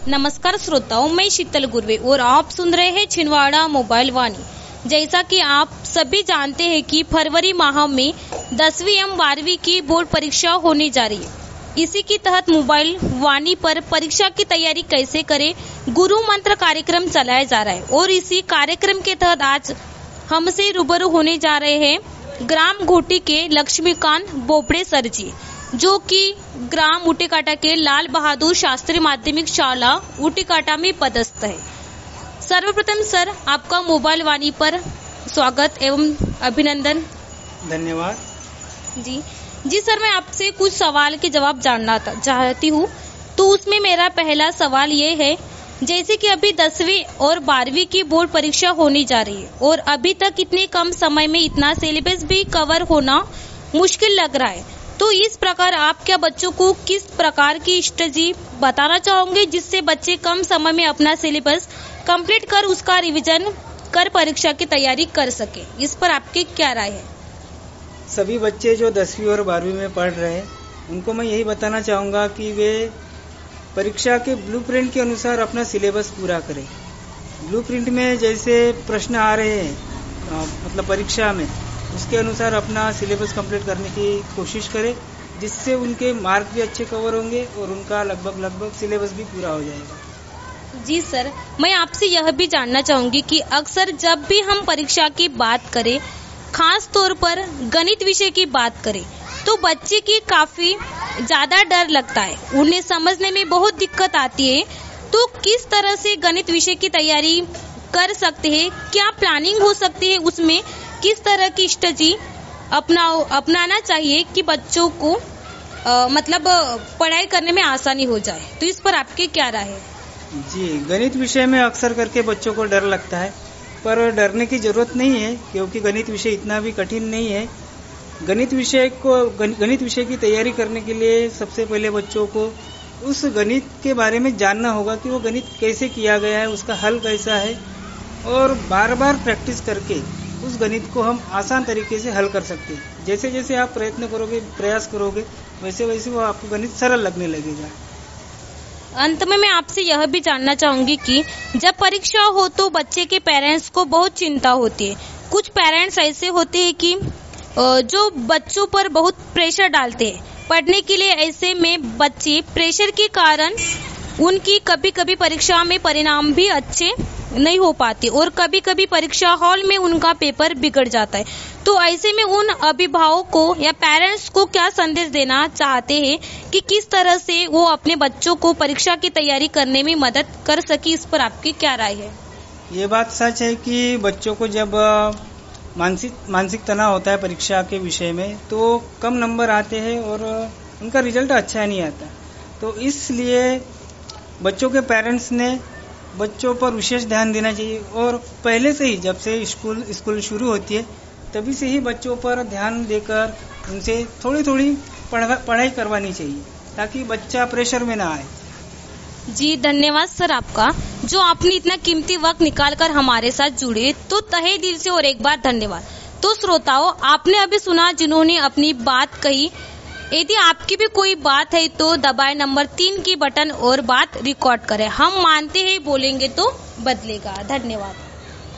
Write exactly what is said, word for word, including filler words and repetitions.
नमस्कार श्रोताओं, मैं शीतल गुर्वे और आप सुन रहे हैं छिंदवाड़ा मोबाइल वाणी। जैसा कि आप सभी जानते हैं कि फरवरी माह में दसवीं एवं बारहवीं की बोर्ड परीक्षा होने जा रही है। इसी के तहत मोबाइल वाणी पर परीक्षा की तैयारी कैसे करें, गुरु मंत्र कार्यक्रम चलाया जा रहा है और इसी कार्यक्रम के तहत आज हमसे रूबरू होने जा रहे हैं ग्राम घोटी के लक्ष्मीकांत बोबड़े सर जी, जो कि ग्राम उटीकाटा के लाल बहादुर शास्त्री माध्यमिक शाला उटीकाटा में पदस्थ है। सर्वप्रथम सर, आपका मोबाइल वाणी पर स्वागत एवं अभिनंदन। धन्यवाद। जी जी सर, मैं आपसे कुछ सवाल के जवाब जानना चाहती हूँ। तो उसमें मेरा पहला सवाल ये है, जैसे कि अभी दसवीं और बारहवीं की बोर्ड परीक्षा होने जा रही है और अभी तक इतने कम समय में इतना सिलेबस भी कवर होना मुश्किल लग रहा है, तो इस प्रकार आप क्या बच्चों को किस प्रकार की स्ट्रेटजी बताना चाहोगे जिससे बच्चे कम समय में अपना सिलेबस कंप्लीट कर उसका रिवीजन कर परीक्षा की तैयारी कर सके? इस पर आपकी क्या राय है? सभी बच्चे जो दसवीं और बारहवीं में पढ़ रहे हैं उनको मैं यही बताना चाहूँगा कि वे परीक्षा के ब्लूप्रिंट के अनुसार अपना सिलेबस पूरा करें। ब्लूप्रिंट में जैसे प्रश्न आ रहे हैं मतलब परीक्षा में, उसके अनुसार अपना सिलेबस कंप्लीट करने की कोशिश करें, जिससे उनके मार्क भी अच्छे कवर होंगे और उनका लगभग लगभग सिलेबस भी पूरा हो जाएगा। जी सर, मैं आपसे यह भी जानना चाहूंगी कि अक्सर जब भी हम परीक्षा की बात करें, खास तौर पर गणित विषय की बात करें, तो बच्चे की काफी ज्यादा डर लगता है, उन्हें समझने में बहुत दिक्कत आती है। तो किस तरह से गणित विषय की तैयारी कर सकते हैं? क्या प्लानिंग हो सकती है उसमें? किस तरह की स्ट्रेटजी अपना अपनाना चाहिए कि बच्चों को आ, मतलब पढ़ाई करने में आसानी हो जाए? तो इस पर आपकी क्या राय है? जी, गणित विषय में अक्सर करके बच्चों को डर लगता है, पर डरने की जरूरत नहीं है, क्योंकि गणित विषय इतना भी कठिन नहीं है। गणित विषय को गणित विषय की तैयारी करने के लिए सबसे पहले बच्चों को उस गणित के बारे में जानना होगा कि वो गणित कैसे किया गया है, उसका हल कैसा है, और बार बार प्रैक्टिस करके उस गणित को हम आसान तरीके से हल कर सकते हैं। जैसे जैसे आप प्रयत्न करोगे, प्रयास करोगे, वैसे वैसे वो आपको गणित सरल लगने लगेगा। अंत में मैं आपसे यह भी जानना चाहूंगी कि जब परीक्षा हो तो बच्चे के पेरेंट्स को बहुत चिंता होती है। कुछ पेरेंट्स ऐसे होते हैं कि जो बच्चों पर बहुत प्रेशर डालते हैं पढ़ने के लिए। ऐसे में बच्चे प्रेशर के कारण उनकी कभी कभी परीक्षा में परिणाम भी अच्छे नहीं हो पाते और कभी कभी परीक्षा हॉल में उनका पेपर बिगड़ जाता है। तो ऐसे में उन अभिभावकों को या पेरेंट्स को क्या संदेश देना चाहते हैं कि किस तरह से वो अपने बच्चों को परीक्षा की तैयारी करने में मदद कर सके? इस पर आपकी क्या राय है? ये बात सच है कि बच्चों को जब मानसिक मानसिक तनाव होता है परीक्षा के विषय में, तो कम नंबर आते हैं और उनका रिजल्ट अच्छा नहीं आता। तो इसलिए बच्चों के पेरेंट्स ने बच्चों पर विशेष ध्यान देना चाहिए और पहले से ही, जब से स्कूल स्कूल शुरू होती है तभी से ही बच्चों पर ध्यान देकर उनसे थोड़ी थोड़ी पढ़ाई करवानी चाहिए, ताकि बच्चा प्रेशर में ना आए। जी धन्यवाद सर आपका, जो आपने इतना कीमती वक्त निकालकर हमारे साथ जुड़े, तो तहे दिल से और एक बार धन्यवाद। तो श्रोताओं, आपने अभी सुना जिन्होंने अपनी बात कही। यदि आपकी भी कोई बात है तो दबाए नंबर तीन की बटन और बात रिकॉर्ड करें। हम मानते हैं बोलेंगे तो बदलेगा। धन्यवाद।